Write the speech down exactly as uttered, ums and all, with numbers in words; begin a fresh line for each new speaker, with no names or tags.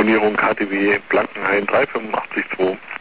Telefonierung K T W Blankenhain drei fünf acht zwei.